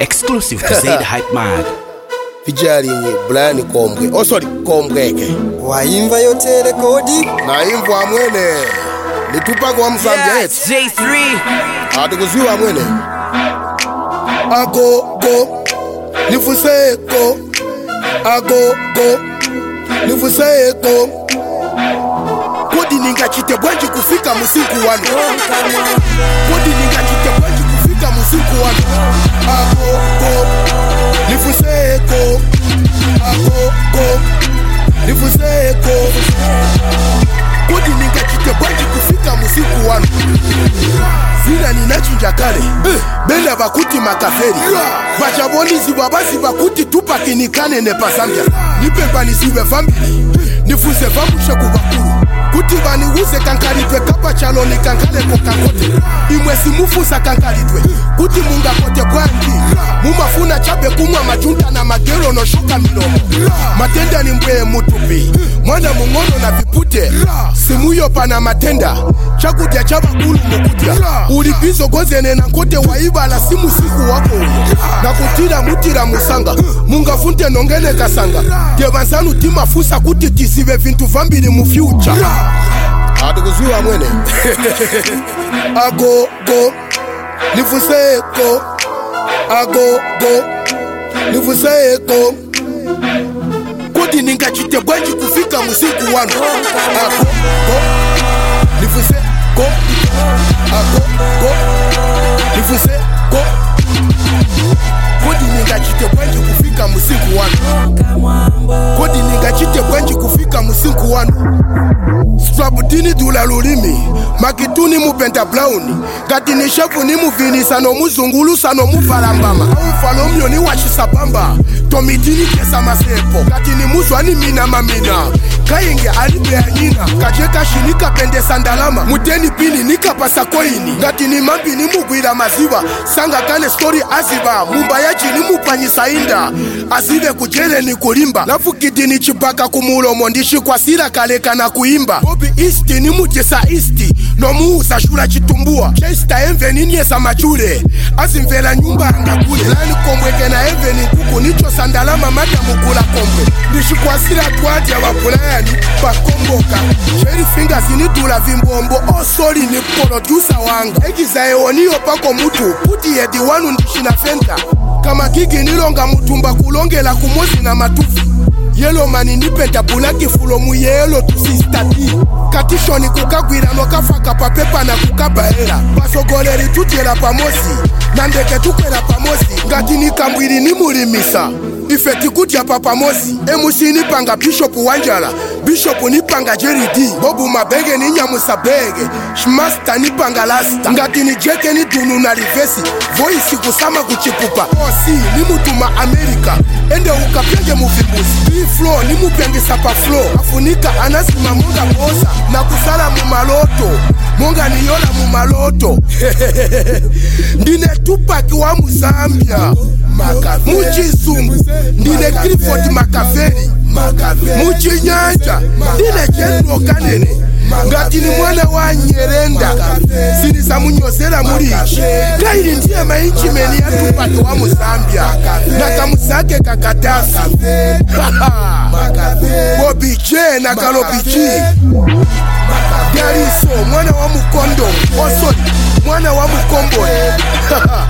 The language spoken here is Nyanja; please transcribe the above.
Exclusive to Zaid Hype Man. Featuring Brian Kombwe. Oh sorry, Kombweke. Waimba yote rekodi. Naimba mwene. Nitupa kwa Mzambia yetu. J3. Atukuziwa mwene. Ago go. Nifuseko. Ago go. Nifuseko. Kodi ningachite bwanji kufika musiku wanu. Kodi ningachite bwanji kufika musiku wanu. Ago go. Nifuseko. Ago go. Nifuseko. Kodi ningachite bwanji kufika musiku wanu. Zina ninachunja kale Benda bakuti makaferi Bachaboni zibabasi bakuti tupa kinikane nepa Zambia Nipepa nisiwe family Nifuse vambushe kubakuru Kuti bani uze kankaritwe kapa chaloni kankale kokakote Imwesi mufusa kankaritwe Kuti munga kote kwangi Mumafuna chape kumwa machunta na magero no shoka milomo Matenda ni mbwe mutupi Mwana mungono na vipute Simuyo pana matenda Chakutia chaba kulu mukutia Ulipizo gozene na kote waiba la simu siku wako Na kutira mutira musanga Munga funte nongene kasanga Kevansanu tima fusa kuti tisive vintu vambili mu future Atukuziwa mwene Ago go Nifuseko Ago go Nifuseko Kodi ningachite bwanji kufika musiku wanu Ago go Nifuseko Ago go Nifuseko Kodi ningachite bwanji kufika musiku wanu Kodi ningachite bwanji kufika musiku wanu Strabutini dula lulimi Makituni mupenta blauni Gati ni shefu ni muvini Sano muzungulu sano mufarambama Ufalo myo ni washisabamba Tomitini kesa masepo Gati ni muzwani mina mamina Kainge alibe anyina Kajeka shinika pende sandalama Muteni pini nika pasakoini Gati ni mambi ni mugwira maziwa Sanga kane story aziba Mumbayaji ni mupanyi sainda Azive kujele ni kulimba Lafu kidini chibaka kumulo mondishi kwa sira kaleka na kuimba Bobi isti ni mutesa isti No muusa shula chitumbua Chesta enve ni nyesa majure Azimvela nyumba angakule Lani kombweke na enve ni kuku Nicho sandalama mata mukula kombwe Nishi kwa sira tuadia wapulayani Bakomboka Cherry fingers ni dula vimbombo Oh sorry ni producer wanga Egiza eoniyo pako mutu Puti yedi wanu ndishina fenta Kama kiki nilonga mutumba kulongela kumozi na matufu Yellow mani nipenta bulaki fulo mu yellow tusistati Katisho ni kukagwira no kafaka papepa na kukabaera Basogoleri tutiela pamosi Nandeke tukela pamosi Ngati ni kambwiri ni murimisa Ifeti kutia papamosi Emusi nipanga Bishop Wanjala Bishop nipanga Jerry D Bobu mabege ni nyamusa bege Shmaster nipanga Lasta Ngati ni jeke ni dunu na rivesi Voice kusama kuchipupa Osi ni mutuma Amerika Ende ukapenge mufimbusi B-Flow ni mupenge sapa flow Afunika anasima munga posa Na kusala mumaloto Munga ni yola mumaloto Ndine Tupac wa Muzambia Muchizungu Ndine Clifford Makaveli Muchinyanja Ndine General Kanene Ngati ni mwana wa Nyerenda Sinisa munyosela mulichi Kaili ndiye mainchi meni ya Tupac wa Muzambia Nakamusake kakatasi Bobby J na Kalobichi Gariso mwana wa Mukondo Osori mwana wa Mukombo